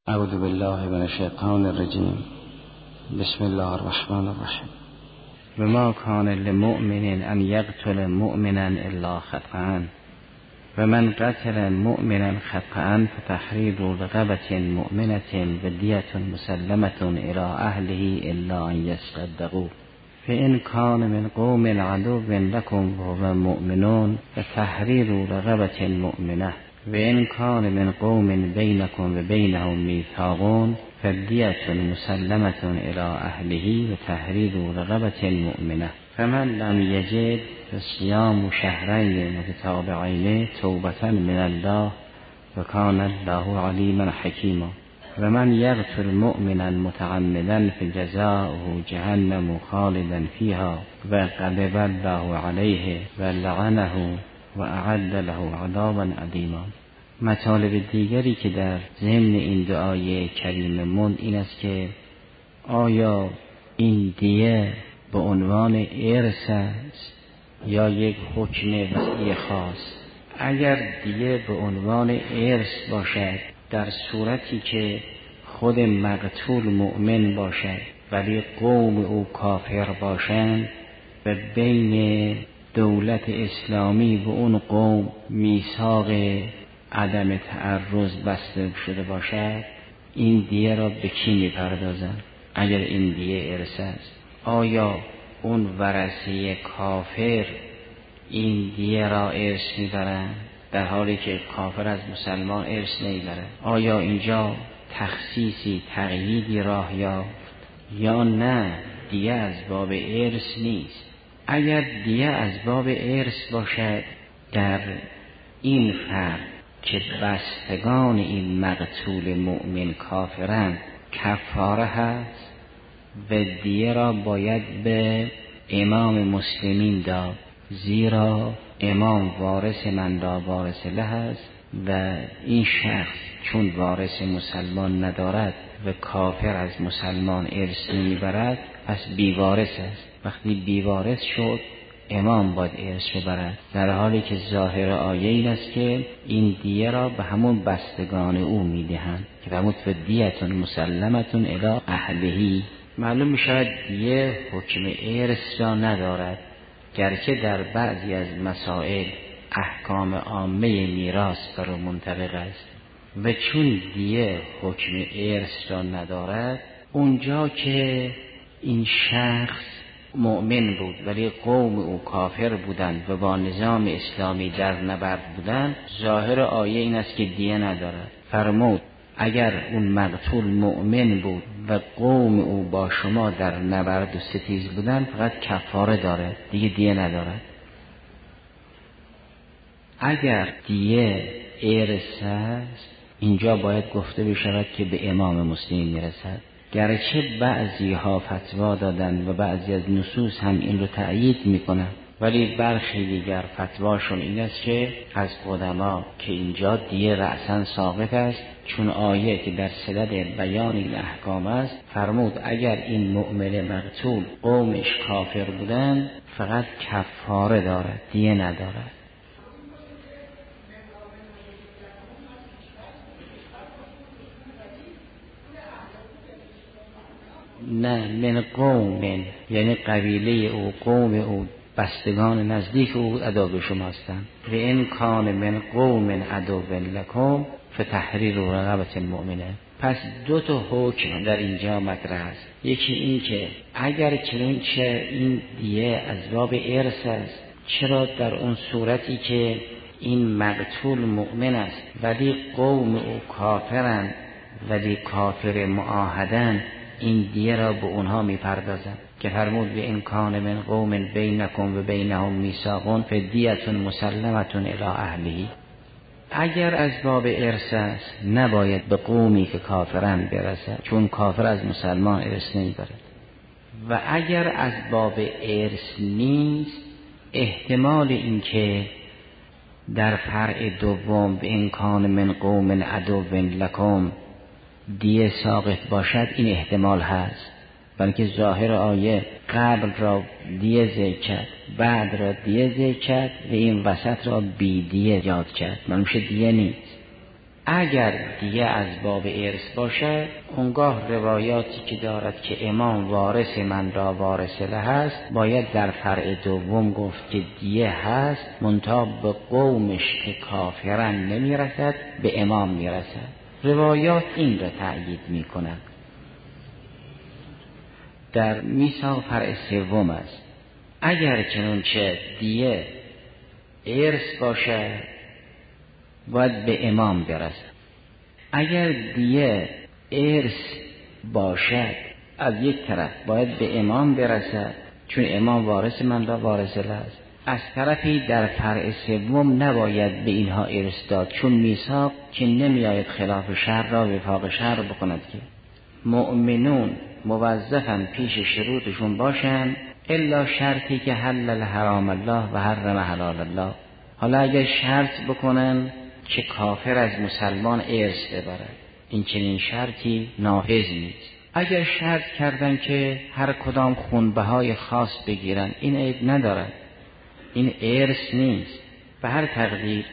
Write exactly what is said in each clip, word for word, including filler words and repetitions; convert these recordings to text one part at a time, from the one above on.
اعوذ بالله من الشیطان الرجیم. بسم الله الرحمن الرحیم. وما کان لمؤمن ان یقتل مؤمنا الا خطأ و من قتل مؤمنا خطأ فتحرير رقبة مؤمنة ودية مسلمة إلى أهله إلا أن يصدقوا فإن كان من قوم عدو لكم وهو مؤمنون فتحرير رقبة مؤمنة وإن كان من قوم بينكم وبينهم ميثاق فدية مسلمة إلى أهله وتحرير رقبة مؤمنة فمن لم يجد فصيام شهرين متتابعين توبة من الله وكان الله عليما حكيما ومن يقتل مؤمنا متعمدا فجزاؤه جهنم خالدا فيها وغضب الله عليه ولعنه و اعد له عذابا عظیما. مطالب دیگری که در ضمن این دعای کریم مند این است که آیا این دیه به عنوان ارث است یا یک حکم وضعی خاص؟ اگر دیه به عنوان ارث باشد در صورتی که خود مقتول مؤمن باشد ولی قوم او کافر باشند و بین دولت اسلامی و اون قوم میثاق عدم تعرض بسته شده باشد، این دیه را به کی میپردازند؟ اگر این دیه ارث است، آیا اون ورثه کافر این دیه را ارث میبرند در حالی که کافر از مسلمان ارث نمیبرد؟ آیا اینجا تخصیصی تقییدی راه یافت یا نه دیه از باب ارث نیست؟ اگر دیه از باب ارث باشد، در این فرد که بستگان این مقتول مؤمن کافرند کفاره هست و دیه را باید به امام مسلمین داد، زیرا امام وارث من لا وارث له است و این شخص چون وارث مسلمان ندارد و کافر از مسلمان ارث نمیبرد پس بیوارث است. وقتی بیوارث شد امام باید ارث ببرد، در حالی که ظاهر آیه این است که این دیه را به همون بستگان او میدهند که فرمود فدیة مسلمة الی اهله. معلوم میشود دیه حکم ارث را ندارد، گرچه در بعضی از مسائل احکام عامه میراث بر او منطبق است و چون دیه حکم ارث را ندارد، اونجا که این شخص مؤمن بود ولی قوم او کافر بودند و با نظام اسلامی در نبرد بودند، ظاهر آیه این است که دیه ندارد. فرمود اگر اون مقتول مؤمن بود و قوم او با شما در نبرد و ستیز بودند فقط کفاره داره، دیگه دیه ندارد. اگر دیه ارث است، اینجا باید گفته بشود که به امام مسلمین میرسد، گرچه بعضی ها فتوا دادن و بعضی از نصوص هم این رو تأیید میکنن، ولی برخی دیگر فتواشون این است که از قدما که اینجا دیه رأساً ثابت است، چون آیه که در صدد بیان این احکام است فرمود اگر این مؤمن مقتول قومش کافر بودن فقط کفاره دارد، دیه ندارد. نه، من قوم یعنی قبیله او، قوم او، بستگان نزدیک او عدو شما هستند. و این کان من قوم عدو لکم فتحریر رقبة مؤمنه. پس دو تا حکم در اینجا مطرح است. یکی این که اگر چنانچه این دیه از باب ارث است، چرا در اون صورتی که این مقتول مؤمن است ولی قوم او کافرند ولی کافر معاهدند، این دیه را به اونها میپردازند که فرمود به این کان من قوم بینکم و بینهم میثاق فدیة مسلمة الی اهله. اگر از باب ارث است نباید به قومی که کافرند برسد، چون کافر از مسلمان ارث نمیبرد. و اگر از باب ارث نیست، احتمال این که در فرع دوم به این کان من قوم عدو لکم دیه ساقط باشد، این احتمال هست، بلکه ظاهر آیه قبل را دیه ذکر کرد، بعد را دیه ذکر کرد و این وسط را بی دیه یاد کرد، منوشه دیه نیست. اگر دیه از باب ارث باشد، اونگاه روایاتی که دارد که امام وارث من را وارث له هست، باید در فرع دوم گفت که دیه هست، منتها به قومش که کافرن نمیرسد، به امام میرسد. روایات این را تأیید میکنند. در میثاق فرع سوم است. اگر چنانچه دیه ارث باشد باید به امام برسد. اگر دیه ارث باشد از یک طرف باید به امام برسد، چون امام وارث من را وارث له است. از طرفی در فرع سوم نباید به اینها ارث داد، چون میثاق که نمیآید خلاف شرع را وفاق شرع بکند که مؤمنون موظفن پیش شروطشون باشن الا شرطی که حلل حرام الله و حرم حلال الله. حالا اگر شرط بکنن که کافر از مسلمان ارث ببرد، این چنین شرطی نافذ نیست. اگر شرط کردن که هر کدام خونبهای خاص بگیرن، این عیب ندارد، این ارث نیست. به هر تقدیر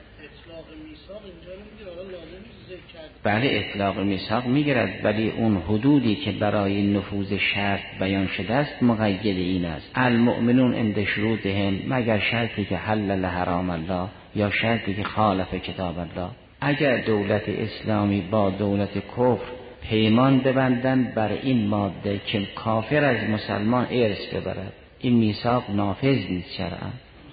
بله اطلاق میثاق میگیرد، ولی اون حدودی که برای نفوذ شرط بیان شده است مقید این است: المؤمنون عند شروطهم، مگر شرطی که حلل حرام الله یا شرطی که خالف کتاب الله. اگر دولت اسلامی با دولت کفر پیمان ببندند بر این ماده که کافر از مسلمان ارث ببرد، این میثاق نافذ نیست شرعا.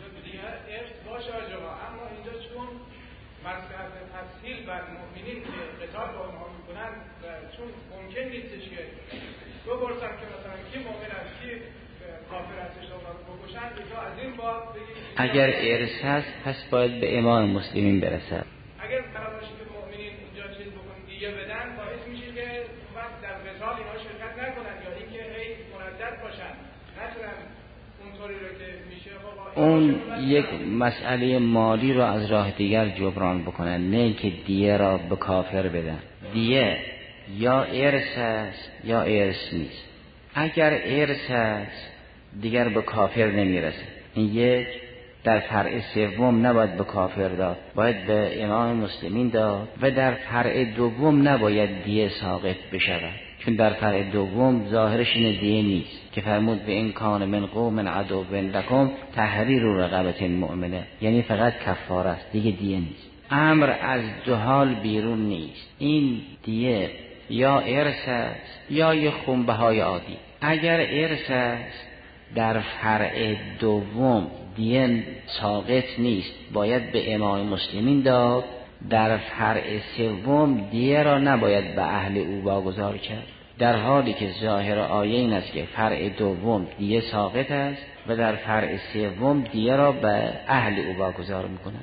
اگر ارث هست پس باید به امام مسلمین برسد. اگر قرار باشه که مؤمنین اینجا چیز بکنن دیگه بدن، باعث میشه که وقت در قتال اینا شرکت نکنن یا اینکه هی مردد باشن، نتونن اونطوری رو که میشه. اون یک مسئله مالی رو از راه دیگر جبران بکنن، نه که دیه را به کافر بدن. دیه یا ارث است یا ارث نیست. اگر ارث است دیگر به کافر نمیرسه. این یک. در فرع سوم نباید به کافر داد، باید به امام مسلمین داد. و در فرع دوم نباید دیه ساقط بشود، چون در فرع دوم ظاهرش این دیه نیست که فرمود به این کان من قوم عدو لکم تحریر رقبه مؤمنه، یعنی فقط کفاره است، دیگه دیه نیست. امر از دو حال بیرون نیست. این دیه یا ارث است یا یه خونبهای عادی. اگر ارث است در فرع دوم دیه ساقط نیست، باید به امام مسلمین داد. در فرع سوم دیه را نباید به اهل او واگذار کرد، در حالی که ظاهر آیه این است که فرع دوم دیه ساقط است و در فرع سوم دیه را به اهل او واگذار میکنند.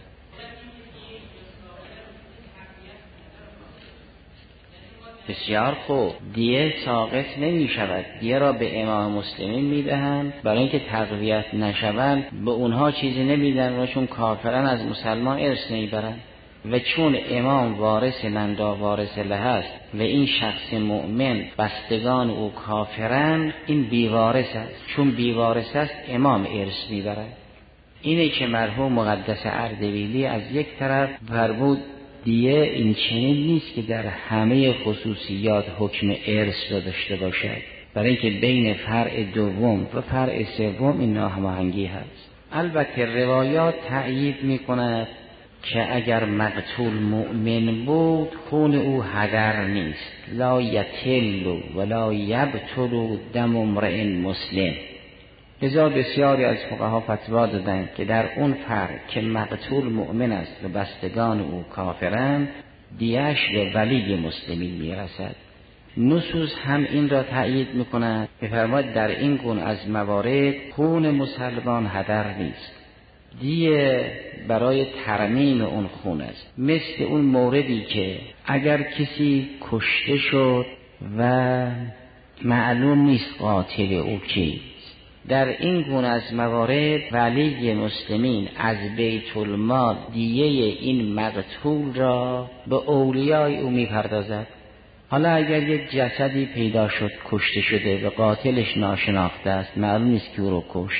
بسیار خوب، دیه ساقط نمی شود، دیه را به امام مسلمین می دهند برای اینکه تقویت نشوند. به اونها چیزی نمیدن و چون کافرن از مسلمان ارث نمیبرند. و چون امام وارث من را وارث له است و این شخص مؤمن بستگان او کافرن، این بیوارث است. چون بیوارث است امام ارث میبرد. اینه که مرحوم مقدس اردبیلی از یک طرف فرمود دیه این چنین نیست که در همه خصوصیات حکم ارث را داشته باشد، برای اینکه بین فرع دوم و فرع سوم این ناهماهنگی هست. البته روایات تأیید میکند که اگر مقتول مؤمن بود خون او هدر نیست، لا یتل ولا یبطل دم امرئ مسلم. لذا بسیاری از فقها فتوا دادند که در اون فرد که مقتول مؤمن است و بستگان او کافرند، دیه‌اش به ولی مسلمین میرسد. نصوص هم این را تأیید میکند که فرمود در این گونه از موارد خون مسلمان هدر نیست، دیه برای ترمیم اون خون است. مثل اون موردی که اگر کسی کشته شد و معلوم نیست قاتل او کیست، در این گونه از موارد ولی مسلمین از بیت المال دیه این مقتول را به اولیای او میپردازد. حالا اگر یک جسدی پیدا شد کشته شده و قاتلش ناشناخته است، معلوم نیست که او رو کشت،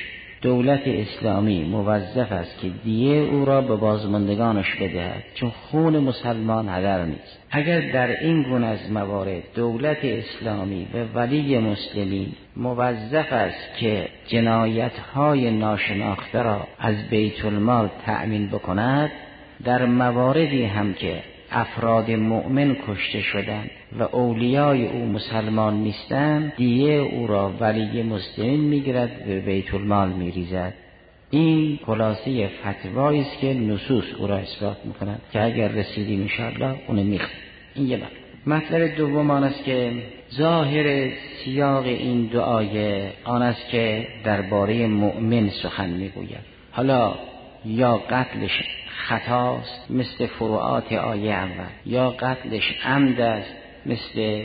دولت اسلامی موظف است که دیه او را به بازماندگانش بدهد، چون خون مسلمان هدر نیست. اگر در این گونه از موارد دولت اسلامی به ولی مسلمین موظف است که جنایت‌های ناشناخته را از بیت المال تأمین بکند، در مواردی هم که افراد مؤمن کشته شدند و اولیای او مسلمان نیستند، دیه او را ولی مسلمین میگیرد به بیت المال میریزد. این خلاصه فتوایی است که نصوص او را اثبات میکنند که اگر رسیدیم انشاءالله اون میخواد. این یه مطلب. مطلب دوم آن است که ظاهر سیاق این دو آیه آن است که درباره مؤمن سخن میگوید. حالا یا قتلش خطاست مثل فروعات آیه اول، یا قتلش عمد است مثل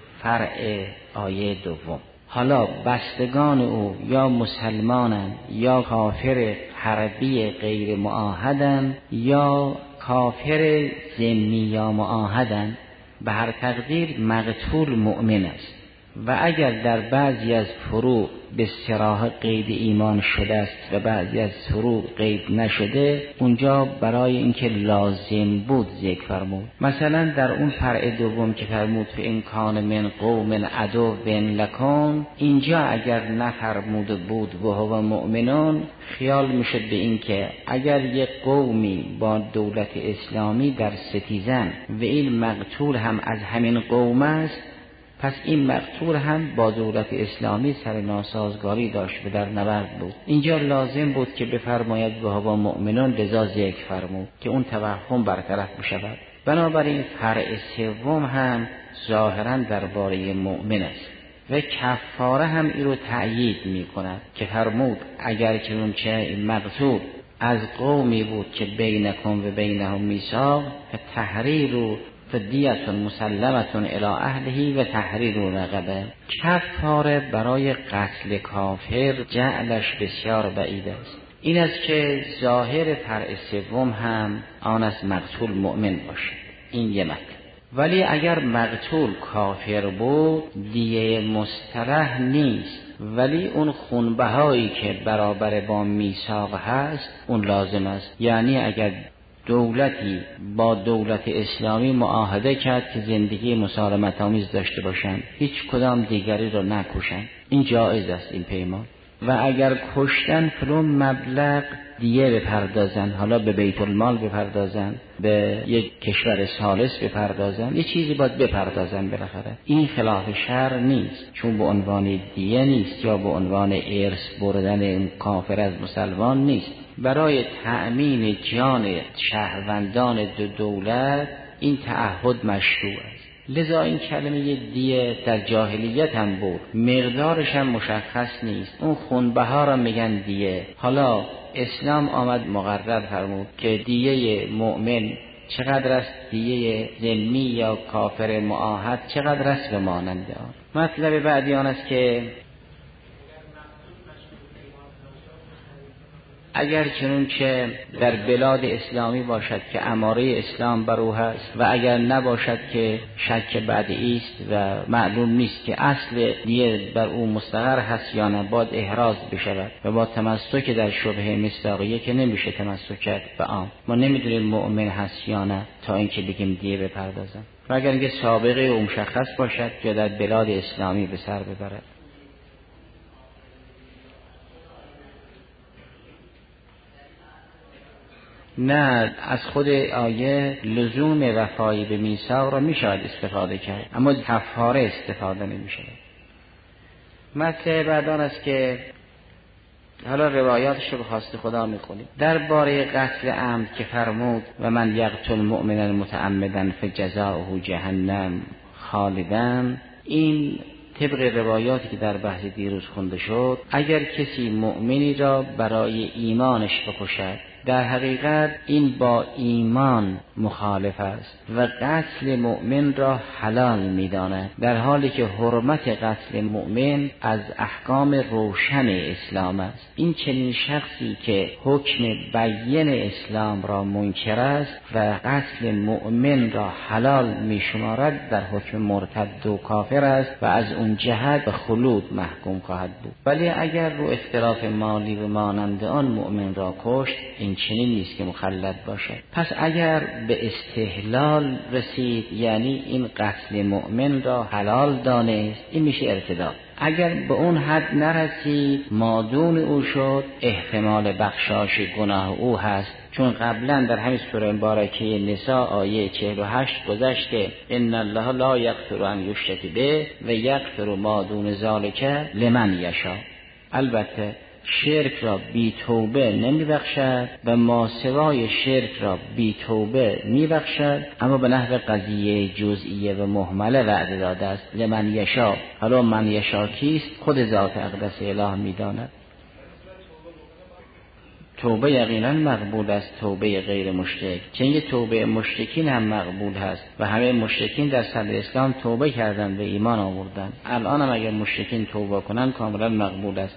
فرع آیه دوم. حالا بستگان او یا مسلمانند یا کافر حربی غیر معاهدند یا کافر ذمی یا معاهدند، به هر تقدیر مقتول مؤمن است. و اگر در بعضی از فروع به صراحت قید ایمان شده است و بعضی از فروع قید نشده، اونجا برای اینکه لازم بود ذکر فرمود. مثلا در اون فرع دوم که فرمود فی ان کان من قوم عدو لکم، اینجا اگر نفرموده بود و هو مؤمنون، خیال میشد به این که اگر یک قومی با دولت اسلامی در ستیزن و این مقتول هم از همین قوم است، پس این مقتول هم با دولت اسلامی سر ناسازگاری داشت و در نبرد بود. اینجا لازم بود که بفرماید و هو مؤمنون، لذا ذکر فرمود که اون توهم برطرف بشود. بنابراین فرع سوم هم ظاهرا درباره مؤمن است و کفاره هم این رو تأیید می کند که فرمود اگر چنون چه مقتول از قومی بود که بینکم و بینهم میثاق، تحریر و فدیه مسلمه الی اهله و تحریر رقبه. کفاره برای قتل کافر جعلش بسیار بعید است. این است که ظاهر فرع سوم هم آن است مقتول مؤمن باشد. این یه مطلب. ولی اگر مقتول کافر بود دیه مسترح نیست، ولی اون خونبهایی که برابر با میثاق هست اون لازم است. یعنی اگر دولتی با دولت اسلامی معاهده کرد که زندگی مسالمت آمیز داشته باشند، هیچ کدام دیگری رو نکشند، این جایز است این پیمان. و اگر کشتن فلان مبلغ دیه بپردازن، حالا به بیت المال بپردازن، به یک کشور ثالث بپردازن، یه چیزی باید بپردازن بالاخره. این خلاف شرع نیست، چون به عنوان دیه نیست یا به عنوان ارث بردن این کافر از مسلمان نیست. برای تأمین جان شهروندان دو دولت این تعهد مشروع است. لذا این کلمه دیه در جاهلیت هم بود، مقدارش هم مشخص نیست، اون خونبها را میگن دیه. حالا اسلام آمد مقرر فرمود که دیه مؤمن چقدر است، دیه ذمی یا کافر معاهد چقدر است و مانند آن. مطلب بعدی آن است که اگر چنانچه در بلاد اسلامی باشد که اماره اسلام بر او هست و اگر نباشد که شک بدعی است و معلوم نیست که اصل دیه بر او مستقر هست یا نه، باید احراز بشود و با تمسک در شبهه مصداقیه که نمیشه تمسک کرد به عام. ما نمیدونیم مؤمن هست یا نه تا اینکه بگیم دیه بپردازن. و اگر اینکه سابقه او مشخص باشد یا در بلاد اسلامی به سر ببرد. نه، از خود آیه لزوم وفایی به میثاق را میشود استفاده کرد، اما کفاره استفاده نمیشه. مطلب بعد آن است که حالا روایاتش رو به خواست خدا میخونیم. درباره قتل عمد که فرمود و من یقتل مؤمنا متعمدا فجزاؤه جهنم خالدا، این طبق روایاتی که در بحث دیروز خونده شد، اگر کسی مؤمنی را برای ایمانش بکشد در حقیقت این با ایمان مخالف است و قتل مؤمن را حلال می‌داند، در حالی که حرمت قتل مؤمن از احکام روشن اسلام است. این چنین شخصی که حکم بیان اسلام را منکر است و قتل مؤمن را حلال می‌شمارد، در حکم مرتد و کافر است و از اون جهت به خلود محکوم خواهد بود. ولی اگر رو اختلاف مالی و مانند آن مؤمن را کشت، این چنین نیست که مخلد باشد. پس اگر به استحلال رسید، یعنی این قتل مؤمن را حلال دانست، این میشه ارتداد. اگر به اون حد نرسید، مادون او شد، احتمال بخشایش گناه او هست، چون قبلا در همین سوره مبارکه نساء آیه چهل و هشت گذشت که ان الله لا یغفر ان یشرک به و یغفر ما دون ذلک لمن یشاء. البته شرک را بی توبه نمی بخشد و ما سوای شرک را بی توبه می بخشد، اما به نحو قضیه جزئیه و مهمله وعده داده است لمن یشاء. حالا من یشاء کیست؟ خود ذات اقدس اله می داند. توبه یقینا مقبول است، توبه غیر مشرک، چون یه توبه مشرکین هم مقبول هست و همه مشرکین در صدر اسلام توبه کردند و ایمان آوردند. الان هم اگر مشرکین توبه کنند کاملا مقبول است.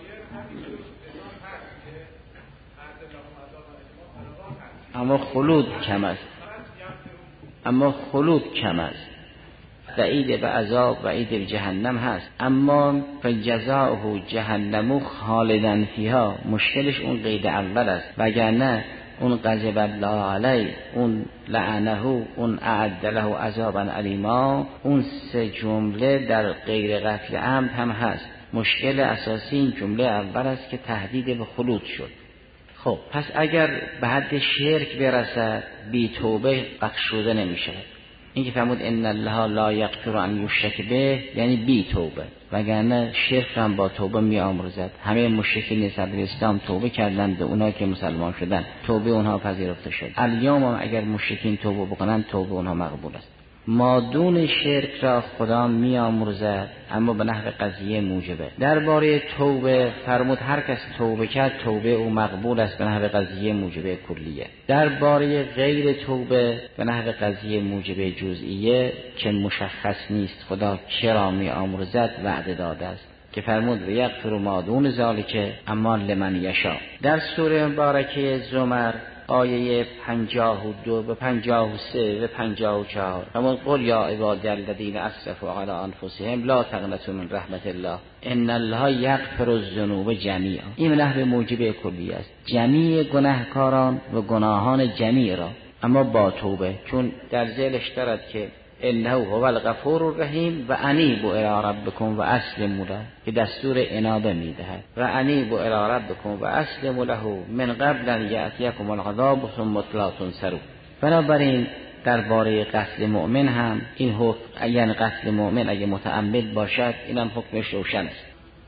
اما خلود کم است، اما خلود کم است. وعید به عذاب، وعید به جهنم هست، اما فجزاؤه جهنم خالدا فیها. مشکلش اون قید اول است، وگرنه اون غضب الله علیه، اون لعنه، اون اعد له عذابا علیما، اون سه جمله در غیر قتل عمد هم هست. مشکل اساسی این جمله اول است که تهدید به خلود شد. خب پس اگر به حد شرک برسد، بی توبه بخشوده نمی شود. این که فرمود ان الله لا یغفر ان یشرک به، یعنی بی توبه، وگرنه شرک هم با توبه می آمرزد. همه مشرکین صدر اسلام توبه کردند و اونایی که مسلمان شدند توبه اونها پذیرفته شد. الیوم هم اگر مشرکین توبه بکنند توبه اونها مقبول است. مادون شرک را خدا می آمرزد، اما به نحو قضیه موجبه. درباره توبه فرمود هر کس توبه کرد توبه او مقبول است به نحو قضیه موجبه کلیه. درباره غیر توبه به نحو قضیه موجبه جزئیه که مشخص نیست خدا چرا می آمرزد وعده داده است که فرمود و یغفر ما دون ذلک اما لمن یشاء. در سوره مبارکه زمر آیه پنجاه و دو و پنجاه و سه و پنجاه و چهار همون قل یا عبادی الذین اسرفوا علی انفسهم لا تقنطوا من رحمت الله ان الله یغفر الذنوب جمیعا. این نحو موجب کلی است، جمیع گناهکاران و گناهان جمیع را، اما با توبه، چون در ذیلش دارد که انه هو الغفور الرحیم و انیبوا الی ربکم و اسلموا له، که دستور انابه میدهد و انیبوا الی ربکم و اسلموا له من قبل ان یأتیکم العذاب ثم لا تنصرون. بنابراین درباره قتل مؤمن هم این حکم، یعنی قتل مؤمن اگه متعمد باشد اینم حکمش روشن است.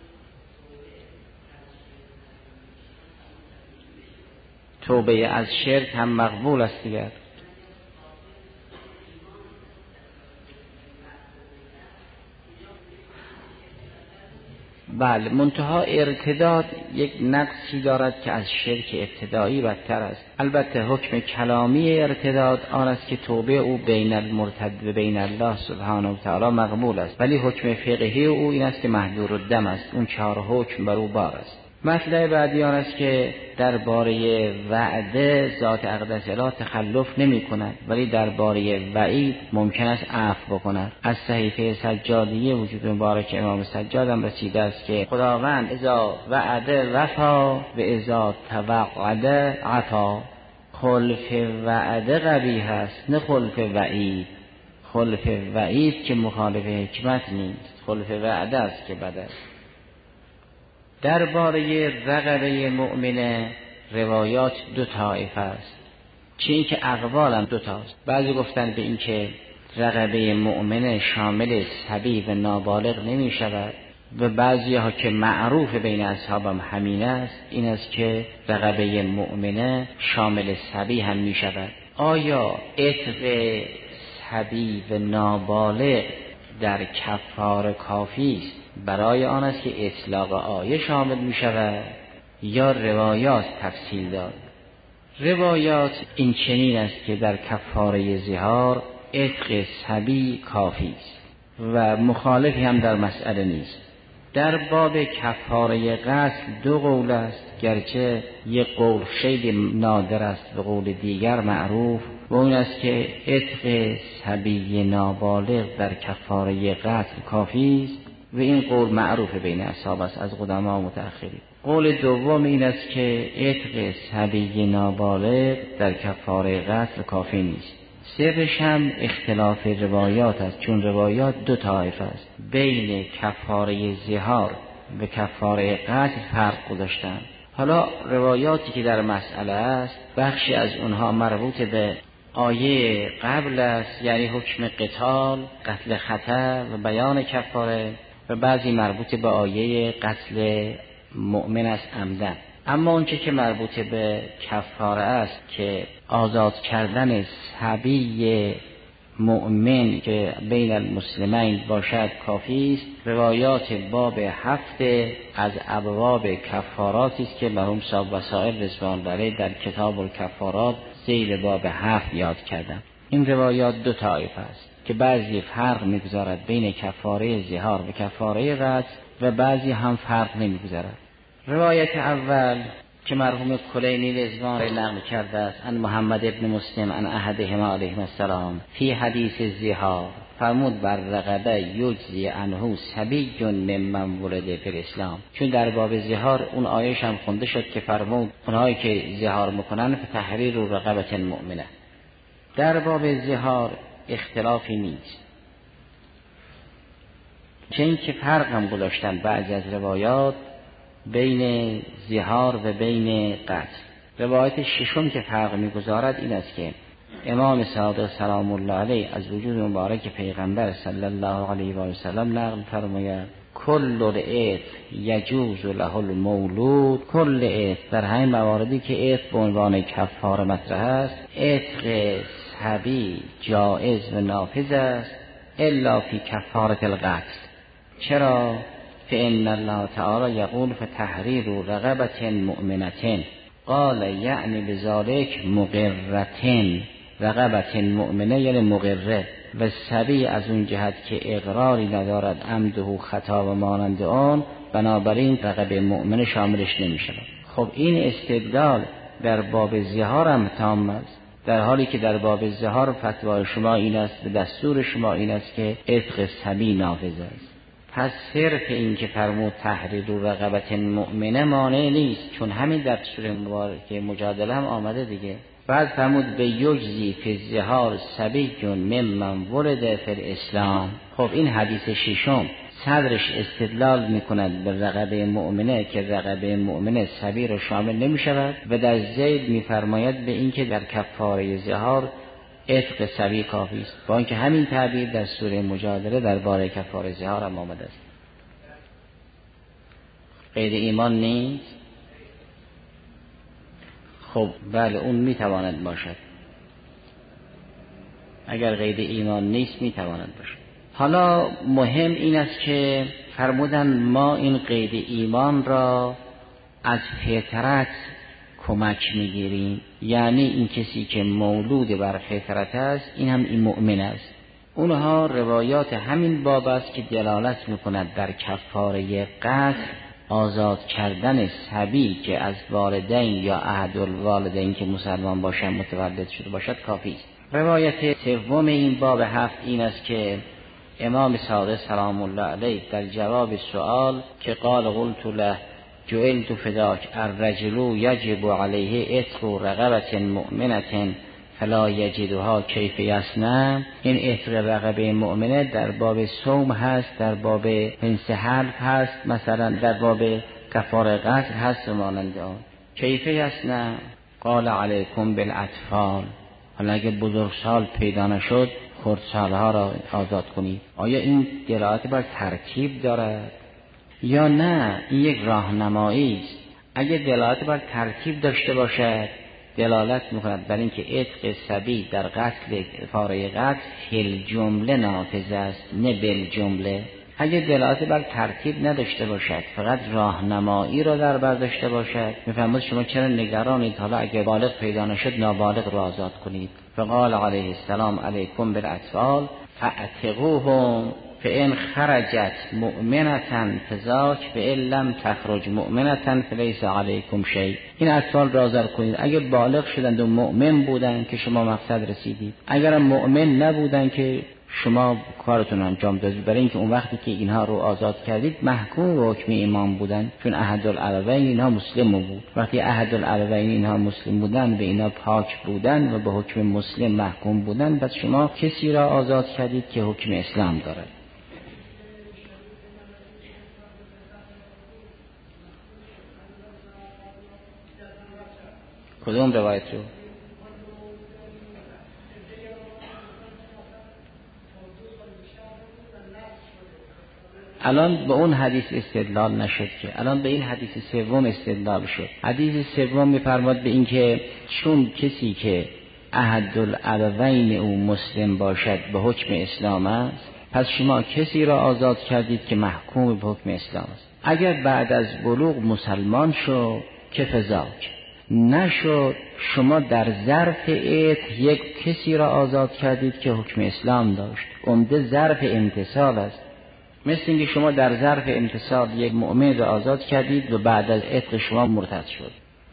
توبه از شرک هم مقبول است دیگر. بله، منتها ارتداد یک نقصی دارد که از شرک ابتدایی بدتر است. البته حکم کلامی ارتداد آن است که توبه او بین المرتد و بین الله سبحانه و تعالی مقبول است، ولی حکم فقهی او این است که محظور الدم است، اون چهار حکم بر او بار است. مطلب بعدی آن است که درباره وعده ذات اقدس اله تخلف نمی کند، ولی درباره وعید ممکن است عفو بکند. از صحیفه سجادیه وجود مبارک امام سجاد هم رسیده است که خداوند اذا وعده وفا و اذا توعد عفا. خلف وعده قبیح است، نه خلف وعید. خلف وعید که مخالف حکمت نیست، خلف وعده است که بد است. درباره رقبه مؤمنه روایات دو طایفه است، چه این که اقوال هم دو تاست. بعضی گفتن به این که رقبه مؤمنه شامل صبی و نابالغ نمی شود و بعضی ها که معروف بین اصحابم همین است، این است که رقبه مؤمنه شامل صبی هم می شود. آیا عتق صبی و نابالغ در کفاره کافی است برای آن است که اطلاق آیه شامل می شود یا روایات تفصیل داد؟ روایات این چنین است که در کفاره ظهار عتق صبی کافی است و مخالفی هم در مسئله نیست. در باب کفاره غسل دو قول است، گرچه یک قول خیلی نادر است به قول دیگر معروف، و اون است که عتق صبی نابالغ در کفاره غسل کافی است و این قول معروف بین اصحاب است از قدما و متأخرین. قول دوم این است که عتق صبی نابالغ در کفاره غسل کافی نیست. سرش هم اختلاف روایات است، چون روایات دو طایفه است، بین کفاره ظهار و کفاره قتل فرق گذاشتند. حالا روایاتی که در مسئله است بخشی از اونها مربوط به آیه قبل است، یعنی حکم قتال، قتل خطا و بیان کفاره، و بعضی مربوط به آیه قتل مؤمن است عمدن. اما اونچه که مربوط به کفاره است که آزاد کردن صبی مؤمن که بین المسلمین باشد کافی است. روایات باب هفت از ابواب کفارات است که مرحوم صاحب وسائل رضوان علیه در کتاب الکفارات زیر باب هفت یاد کردم. این روایات دو طایفه است که بعضی فرق می‌گذارد بین کفاره ظهار و کفاره قتل و بعضی هم فرق نمی‌گذارد. روایت اول که مرحوم کلینی رضوان نقل کرده است ان محمد ابن مسلم ان احدهما علیه السلام فی حدیث ظهار فرمود بر رقبه یجزی عنه صبی ممن ولد فی الاسلام، چون در باب ظهار اون آیه‌ش هم خونده شد که فرمود اونهایی که ظهار میکنن فتحریر رقبه مؤمنه. در باب ظهار اختلافی نیست، چون که فرق هم گذاشتن بعضی از روایات بین ظهار و بین قتل. روایت ششم که فرق می‌گذارد این است که امام صادق سلام الله علیه از وجود مبارک پیغمبر صلی الله علیه و آله و سلم نقل فرماید کل العتق یجوز له المولود، کل عتق در همین مواردی که عتق به عنوان کفاره مطرح است، عتق صبی جایز و نافذ است الا فی کفاره القتل. چرا؟ فإن الله تعالی یقول فتحریر رقبة مؤمنة قال یعنی بذلک مقرة، رقبة مؤمنه یعنی مقره، و صبی از اون جهت که اقراری ندارد عمد و خطا و مانند آن، بنابراین رقبه مؤمنه شاملش نمیشه. خب این استدلال در باب ظهار هم تام است، در حالی که در باب ظهار فتوای شما این است و دستور شما این است که عتق صبی نافذ است. پس صرف این که فرمود تحریر رقبت مؤمنه مانع نیست، چون همین در سوره مبارکه مجادله هم آمده دیگه. بعد فرمود به یجزی فی الظهار صبی ممن ولد فی الاسلام. خب این حدیث ششم صدرش استدلال میکند به رقبه مؤمنه که رقبه مؤمنه صبی رو شامل نمیشود، و در ذیل میفرماید به این که در کفاره ظهار عتق صبی کافی است، با اینکه همین تعبیر در سوره مجادله درباره کفاره ظهار هم آمده است. قید ایمان نیست؟ خب بله اون میتواند باشد، اگر قید ایمان نیست میتواند باشد. حالا مهم این است که فرمودن ما این قید ایمان را از فطرت کمک میگیریم، یعنی این کسی که مولود بر فطرت است این هم این مؤمن است. اونها روایات همین باب است که دلالت میکند در کفاره قتل آزاد کردن صبی که از والدین یا احد الوالدین که مسلمان باشن متولد شده باشد کافی است. روایت سوم این باب هفت این است که امام صادق سلام الله علیه در جواب سوال که قال قلت له جعلت فداک الرجل یجب علیه عتق رقبة مؤمنة فلا یجدها کیف یصنع، این عتق رقبه مؤمنه در باب صوم هست، در باب انس حلف هست، مثلا در باب کفاره قتل هست و مانند آن. کیف یصنع؟ قال علیکم بالاطفال، حالا اگه بزرگسال پیدا نشد خردسالها را آزاد کنید. آیا این دلالت بر ترتیب دارد یا نه این یک راهنمایی است؟ اگه دلالت بر ترتیب داشته باشد دلالت میکند بر اینکه عتق صبی در قتل کفاره قتل فی الجمله نافذ است نه بالجمله. اگه دلالت بر ترتیب نداشته باشد، فقط راهنمایی را در بر داشته باشد، میفرماید شما چرا نگرانید حالا اگه بالغ پیدا نشد نابالغ را آزاد کنید. فقال علیه السلام علیکم بالاطفال فاعتقوهم فإن خرجت مؤمنة فذاک فإن لم تخرج مؤمنة فلیس علیکم شیء. این اطفال را آزاد کنید. اگه بالغ شدند و مؤمن بودند که شما مقصد رسیدید، اگرم مؤمن نبودند که شما کارتون انجام دادید. برای اینکه اون وقتی که اینها رو آزاد کردید محکوم به حکم ایمان بودن، چون احدالابوین اینها مسلم بود. وقتی احدالابوین اینها مسلم بودن، به اینها پاک بودن و به حکم مسلم محکوم بودن، پس شما کسی را آزاد کردید که حکم اسلام دارد. کدوم روایت رو؟ الان به اون حدیث استدلال نشد که، الان به این حدیث سوم استدلال شد. حدیث سوم می‌فرماد به این که چون کسی که احدالابوین او مسلم باشد به حکم اسلام است، پس شما کسی را آزاد کردید که محکوم به حکم اسلام است. اگر بعد از بلوغ مسلمان شد که فذاک، نشد شما در ظرف ات یک کسی را آزاد کردید که حکم اسلام داشت. عمده ظرف امتصال است. مثل اینکه شما در ظرف امتصال یک مؤمن را آزاد کردید و بعد از عتق شما مرتد شد.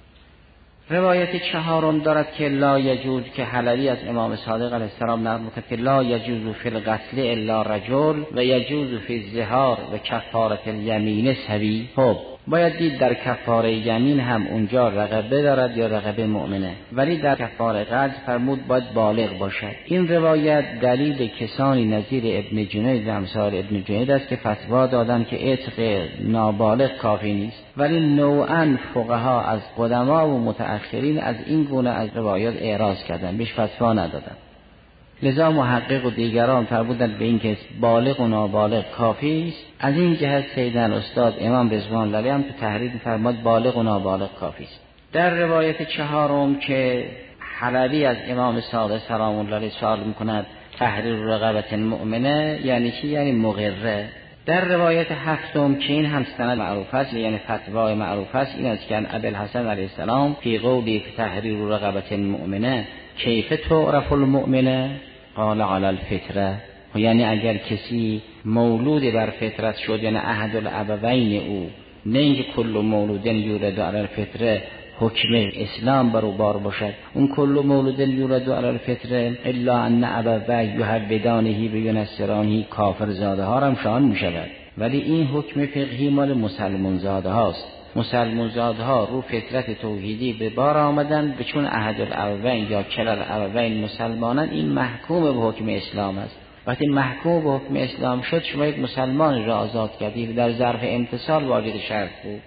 روایت چهارم دارد که لا یجوز، که حلبی از امام صادق علیه السلام نقل می‌کند که لا یجوز فی القتل الا رجل و یجوز فی الزهار و کفاره الیمین سوی. خب باید دید در کفاره یمین هم اونجا رقبه دارد یا رقبه مؤمنه، ولی در کفاره قتل فرمود باید بالغ باشد. این روایت دلیل کسانی نظیر ابن جنید و امثال ابن جنید است که فتوا دادن که عتق نابالغ کافی نیست، ولی نوعاً فقها از قدما و متأخرین از این گونه از روایات اعراض کردن، بیش فتوا ندادن. لذا محقق و دیگران فرمودند به این که بالغ و نابالغ کافی است. از این جهت سیدن استاد امام رضوان الله علیه هم تو تحریر فرمود بالغ و نابالغ کافی است. در روایت چهارم که حلبی از امام صادق سلام الله علیه سوال میکند تحریر رقبه مؤمنه یعنی چی؟ یعنی مغره. در روایت هفتم که این هم سند معروف است، یعنی فتوای معروف است، این است که ابوالحسن علیه السلام فی قولی تحریر رقبه مؤمنه کیف تعرف المؤمنه قال علی الفطره. یعنی اگر کسی مولود بر فطرت شد، یعنی احدالابوین او، نه اینکه کل مولود یولد علی الفطره حکم اسلام بر او بار باشد، اون کل مولود یولد علی الفطره الا ان ابوی یهودانه و ینصرانه کافر زاده ها هم شامل می شود. ولی این حکم فقهی مال مسلمان زاده هاست. مسلمان زاده ها رو فطرت توحیدی به بار آمدن، به چون احدالابوین یا کلاالابوین مسلمانان، این محکوم به حکم اسلام است. وقتی محکوم به حکم اسلام شد شما یک مسلمان را آزاد کردید، در ظرف امتصال واجد شرط بود.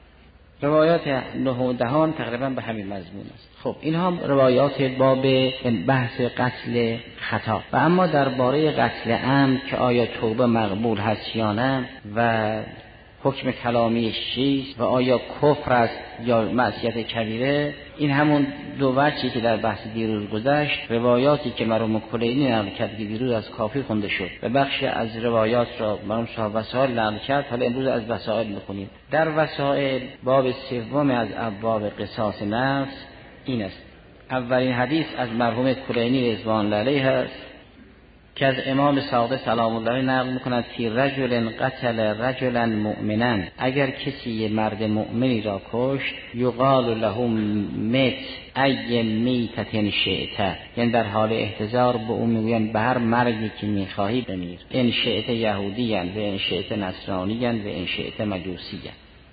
روایات نه و دهان تقریبا به همین مضمون است. خب این هم روایات باب بحث قتل خطا. و اما درباره قتل عمد که آیا توبه مقبول هست یا نه و حکم کلامی چیست و آیا کفر است یا معصیت کبیره، این همون دو وجهی که در بحث دیروز گذشت. روایاتی که مرحوم کلینی نقل کرد که دیروز از کافی خونده شد و بخش از روایات را مرحوم صاحب وسائل نقل کرد، حالا امروز از وسائل می‌خونیم. در وسائل باب سوم از ابواب قصاص نفس این است. اولین حدیث از مرحوم کلینی رضوان الله علیه است که از امام صادق سلام الله علیه نقل می‌کند که رجل قتل رجلا مؤمنا، اگر کسی مرد مؤمنی را کشت، یقال له مت ای میتة شئت، یعنی در حال احتضار به او میگویند به هر مرگی که میخواهی بمیر، ان شئت یهودیا و ان شئت نصرانیا و ان شئت مجوسیا،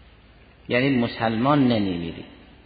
یعنی مسلمان نمیمیری.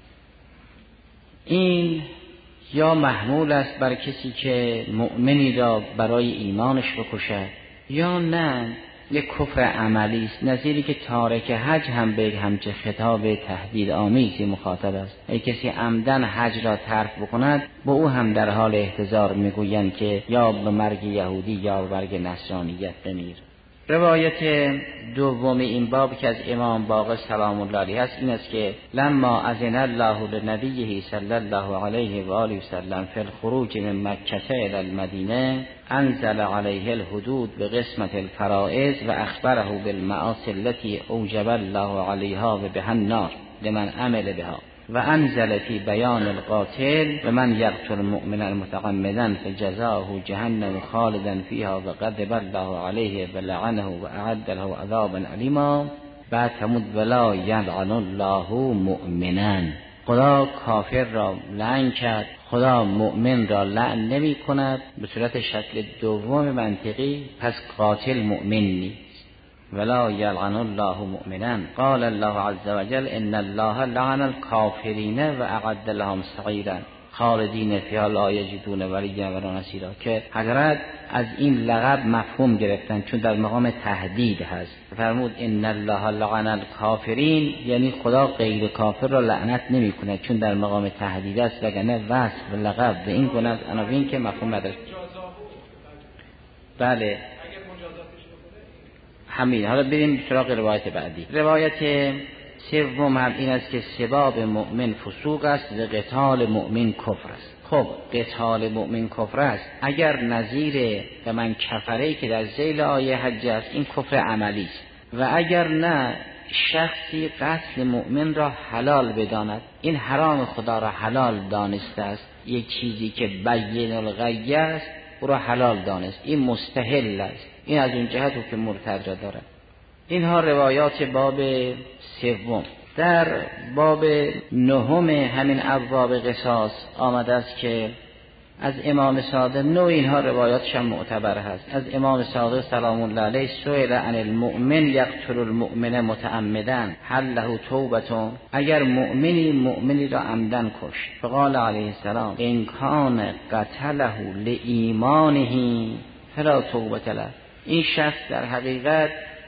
این یا محمول است بر کسی که مؤمنی را برای ایمانش بکشد، یا نه یک کفر عملی است، نظیری که تارک حج هم به همچه خطاب تهدید آمیزی مخاطب است. ای کسی عمدن حج را ترک بکند، به او هم در حال احتضار میگویند که یا به مرگ یهودی یا به مرگ نصرانیت بمیر. روایت دوم این باب که از امام باقر سلام الله علیه است این است که لما اذن الله لنبیه صلی الله علیه و آله و سلم فی الخروج من مکه الی المدینه انزل علیه الحدود بقسمت الفرائض و اخبره بالمعاصی التي اوجب الله علیها و بها النار لمن عمل بها و انزل فی بیان القاتل و من یقتل مؤمنا متعمدا فجزاؤه جهنم خالدا فیها و غضب الله علیه و لعنه و اعد له عذابا علیما بعد فرمود ولا یلعن الله مؤمنا. خدا کافر را لعن کرد، خدا مؤمن را لعن نمی کند. به صورت شکل دوم منطقی پس قاتل مؤمن نیست. ولا یلعن الله مؤمنا. قال الله عز وجل ان الله لعن الكافرین و اعد لهم سعیرا خالدین فیها لا یجدون ولیا ولا نصیرا، که حضرت از این لقب مفهوم گرفتن چون در مقام تهدید هست. فرمود ان الله لعن الکافرین، یعنی خدا غیر کافر را لعنت نمی کند چون در مقام تهدید است، وگرنه وصف و لقب به این گونه عناوین که مفهوم نداره. بله همین. حالا بریم سراغ روایت بعدی. روایت سوم هم این است که سباب مؤمن فسوق است و قتال مؤمن کفر است. خب قتال مؤمن کفر است اگر نظیر و من کفره که در ذیل آیه حج است، این کفر عملی است. و اگر نه شخصی قتل مؤمن را حلال بداند، این حرام خدا را حلال دانسته است، یک چیزی که بین الغی است او را حلال دانست، این مستحل است. این از اون جهت که مرتد را دارد. اینها روایات باب سوم. در باب نهم همین ابواب قصاص آمده است که از امام صادق، نوع اینها روایاتش هم معتبر هست. از امام صادق سلام الله علیه سئل عن المؤمن یقتل المؤمن متعمدا هل له توبه، اگر مؤمنی مؤمنی را عمدن کشت، فقال علیه السلام ان کان قتله لایمانه فلا توبه له، این شخص در حقیقت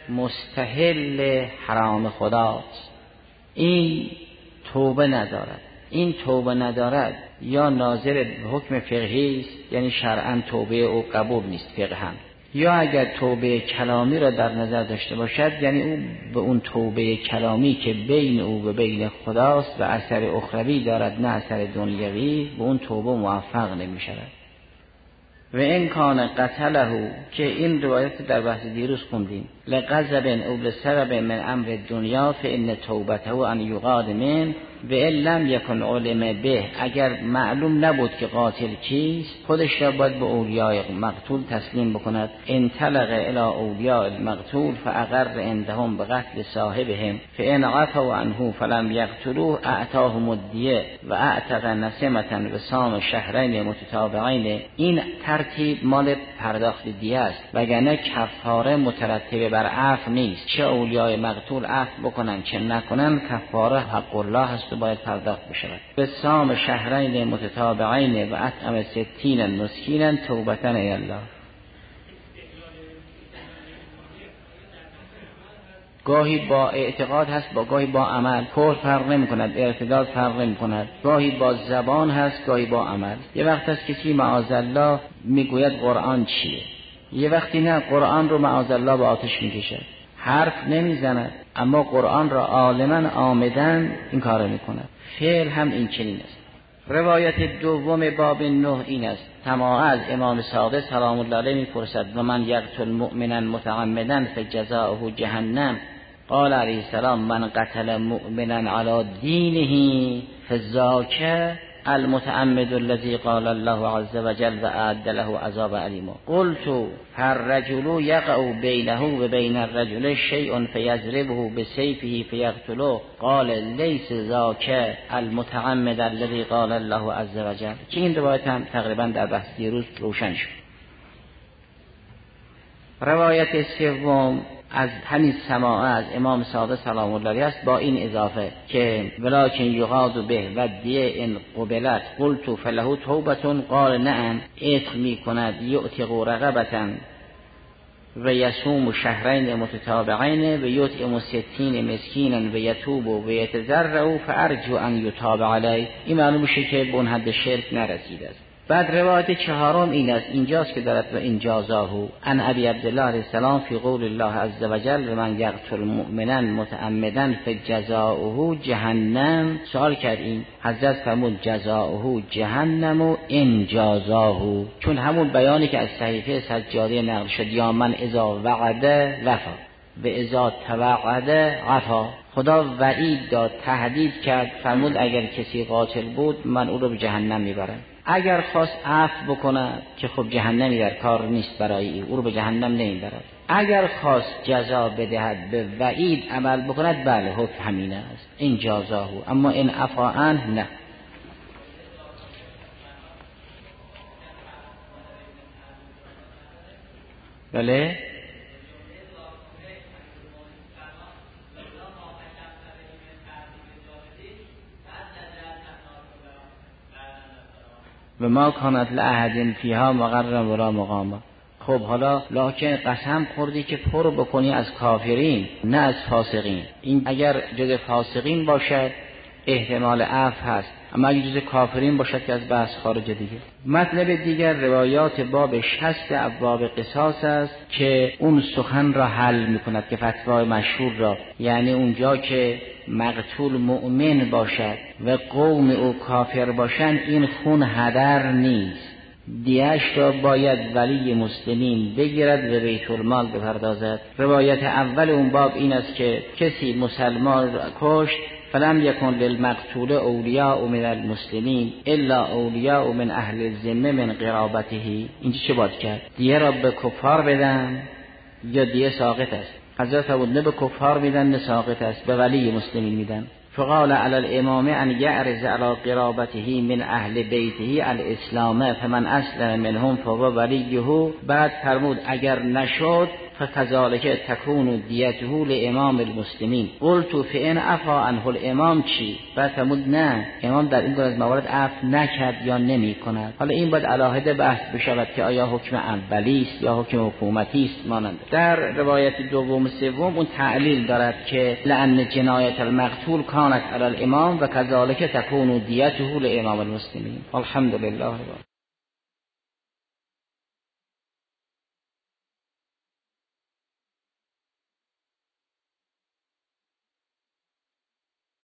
مستحل حرام خداست، این توبه ندارد. این توبه ندارد یا ناظر به حکم فقهی است، یعنی شرعاً توبه او قبول نیست فقهاً، یا اگر توبه کلامی را در نظر داشته باشد، یعنی او به اون توبه کلامی که بین او و بین خداست و اثر اخروی دارد نه اثر دنیوی، به اون توبه موفق نمی شود. و این کان قتله، که این روایت در بحث دیروز خوندیم، لغضب او لسبب من امر دنیا فان توبته ان یقاد من و ان لم یکن علم به، اگر معلوم نبود که قاتل کیست، خودش را باید به اولیای مقتول تسلیم بکند. انطلق الی اولیاء المقتول فاقر عندهم بقتل صاحبهم فان عفوا عنه فلم یقتلوه اعطاهم الدیه و اعتق نسمه و صام شهرین متتابعین. این ترتیب مال پرداخت دیه است، وگرنه کفاره مترتب بر عفو نیست. چه اولیای مقتول عفو بکنن چه نکنن، کفاره حق الله هست و باید پرداخت بشود. به صام شهرین متتابعین و اطعم ستین مسکینا توبة الی الله. گاهی با اعتقاد هست، با گاهی با عمل. کفر فرق نمی کند، ارتداد فرق نمی کند. گاهی با زبان هست، گاهی با عمل. یه وقت هست کسی معاذالله میگوید قرآن چیه، یه وقتی نه، قرآن رو معاذالله به آتش میکشد، حرف نمیزند، اما قرآن را عالما آمدن این کار میکند. فعل هم این چنین است. روایت دوم باب نه این است. تمام از امام صادق سلام الله علیه میپرسد و من یقتل مؤمنا متعمدا فجزاؤه جهنم. قال علیه السلام من قتل مؤمنا علی دینه فذاک المتعمد الذي قال الله عز وجل و اعد له عذاب علیم. قلت فالرجل يقع بينه وبين الرجل شيء فيضربه بسيفه فيقتله قال ليس ذاك المتعمد الذي قال الله عز وجل. که این روایت هم تقریبا در بحث دیروز روشن شد. روایت سوم از همین سماع از امام صادق سلام الله علیه است با این اضافه که ولکن یغاد به و دیه ان قبلت قلت فله توبه قال نعم اثم می کند یعتق رقبه و یصوم شهرین متتابعین و یطعم ستین مسکینا و یتوب و یتضرع فارجو ان یتاب علیه. این معلوم میشه که به اون حد شرک نرسیده است. بعد روایت چهارم این است، اینجاست که دارد و این جازاهو ان ابی عبدالله علیه السلام فی قول الله عز وجل و من یقتل مؤمنا متعمدا فجزاؤه جهنم. سوال کردیم، حضرت فرمود جزاؤه جهنم و ان جازاهو، چون همون بیانی که از صحیفه سجاده نقل شد یا من اذا وعد وفا و اذا توعد عفا، خدا وعید داد، تهدید کرد، فرمود اگر کسی قاتل بود من او رو به جهنم میبرم. اگر خواست عفو بکنه که خب جهنمی در کار نیست برای او، او رو به جهنم نمیبرد. اگر خواست جزا بدهد به وعید عمل بکند، بله حکم همین است، این جازاهو. اما این عفا عنه نه. بله و ما کانت لأحد فیها مقرا ولا مقاما. خب حالا لکن قسم خوردی که پر بکنی از کافرین نه از فاسقین. این اگر جز فاسقین باشد احتمال عفو هست، اما اگر جز کافرین باشد که از بحث خارج دیگه. مطلب دیگر روایات باب شصت ابواب قصاص است که اون سخن را حل میکند که فتوای مشهور را، یعنی اونجا که مقتول مؤمن باشد و قوم او کافر باشند این خون هدر نیست، دیهش را باید ولی مسلمین بگیرد و بیت المال بپردازد. روایت اول اون باب این است که کسی مسلمان را کشت فلم یکن للمقتول اولیاء من المسلمین الا اولیاء من اهل الذمه من قرابته. اینجا چه باید کرد؟ دیه را به کفار بدن یا دیه ساقط است؟ حضرت ابو نه به کفار میدن نه ساقط است، به ولی مسلمین میدن. فقال علی الامام ان یعرض علی قرابته من اهل بیته الاسلام فمن اسلم منهم فهو ولیه. بعد فرمود اگر نشد فکذالک تکون دیته لامام المسلمین. قلت فان عفا عنه الامام چی؟ بعد فرمود نه، امام در این دو از موارد عفو نکرد یا نمی کند. حالا این باید علاهده بحث بشود که آیا حکم اولی است یا حکم حکومتی است مانند. در روایت دوم سوم اون تعلیل دارد که لأن جنایت المقتول کانت علی الامام و کذالک تکون دیته لامام المسلمین. الحمدلله.